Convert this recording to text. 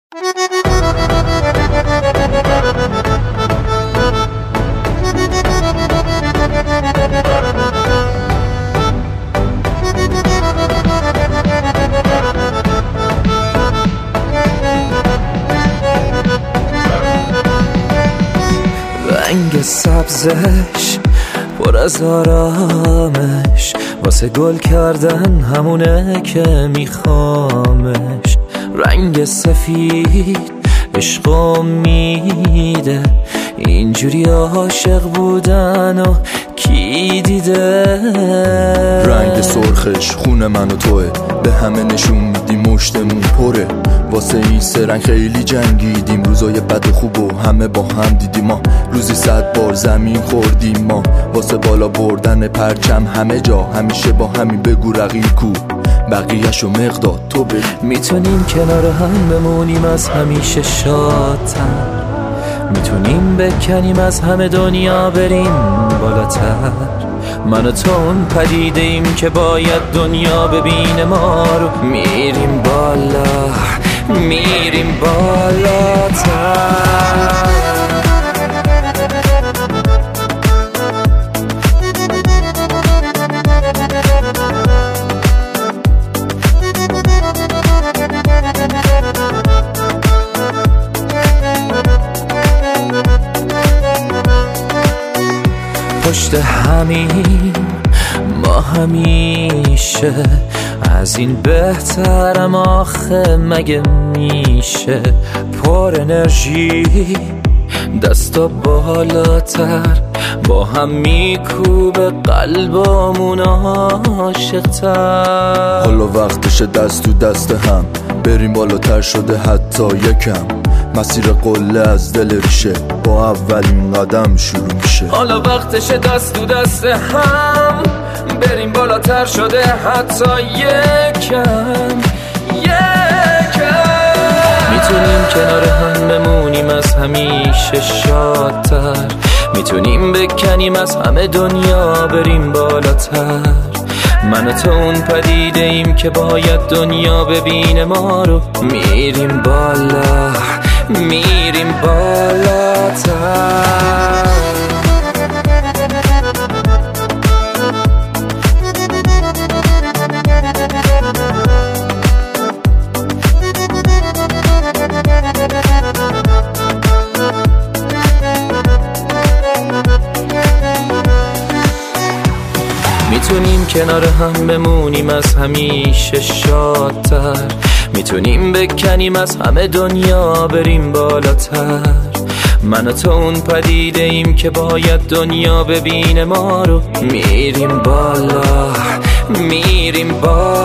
رنگ سبزش پر از آرامش، واسه گل کردن همونه که میخوامش. رنگ سفید عشق میده، اینجوری عاشق بودن و کی دیده؟ رنگ سرخش خون من و توه، به همه نشون میدیم مشتمون پره. واسه این سه رنگ خیلی جنگیدیم، روزای بد و خوب و همه با هم دیدیم. ما روزی 100 بار زمین خوردیم، ما واسه بالا بردن پرچم همه جا همیشه با همین. بگو رقیب کو بقیه‌شو مقداد تو بگو. میتونیم کنار هم بمونیم از همیشه شادتر، میتونیم بکنیم از همه دنیا بریم بالاتر. من و تو اون پدیده ایم که باید دنیا ببینه ما رو. میریم بالا میریم بالاتر. پشت همین ما همیشه، از این بهترم آخه مگه میشه؟ پر انرژی دستا بالاتر، با هم میکوبه قلبمون عاشق‌تر. حالا وقتشه دست تو دست هم بریم بالاتر، شده حتی یکم. مسیر قله از دل ریشه با اولین قدم شروع میشه. حالا وقتشه دست تو دست هم بریم بالاتر، شده حتی یکم. میتونیم کنار هم بمونیم از همیشه شادتر، میتونیم بکنیم از همه دنیا بریم بالاتر. من و تو اون پدیده ایم که باید دنیا ببینه ما رو. میریم بالا میریم بالاتر. میتونیم کنار هم بمونیم از همیشه شادتر، میتونیم بکنیم از همه دنیا بریم بالاتر. من و تو اون پدیده ایم که باید دنیا ببینه ما رو. میریم بالا میریم بالا.